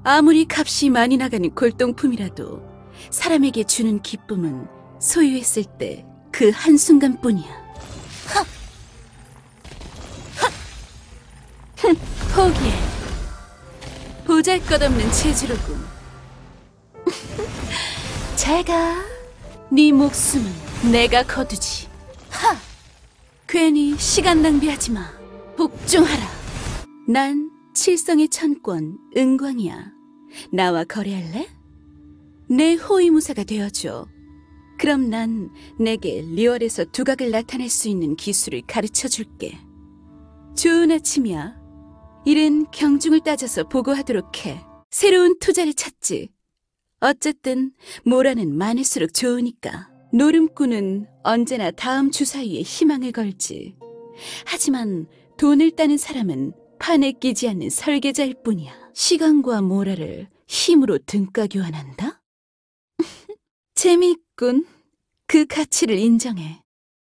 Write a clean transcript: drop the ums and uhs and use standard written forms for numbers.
아무리 값이 많이 나가는 골동품이라도 사람에게 주는 기쁨은 소유했을 때 그 한순간뿐이야. 포기해. 보잘것없는 체주로군. 잘 가. 네 목숨은 내가 거두지. 괜히 시간 낭비하지 마. 복종하라. 난 칠성의 천권 은광이야. 나와 거래할래? 내 호위무사가 되어줘. 그럼 난 내게 리월에서 두각을 나타낼 수 있는 기술을 가르쳐줄게. 좋은 아침이야. 일은 경중을 따져서 보고하도록 해. 새로운 투자를 찾지. 어쨌든 모라는 많을수록 좋으니까. 노름꾼은 언제나 다음 주사위에 희망을 걸지. 하지만 돈을 따는 사람은 판에 끼지 않는 설계자일 뿐이야. 시간과 모라를 힘으로 등가 교환한다? 재미있군. 그 가치를 인정해.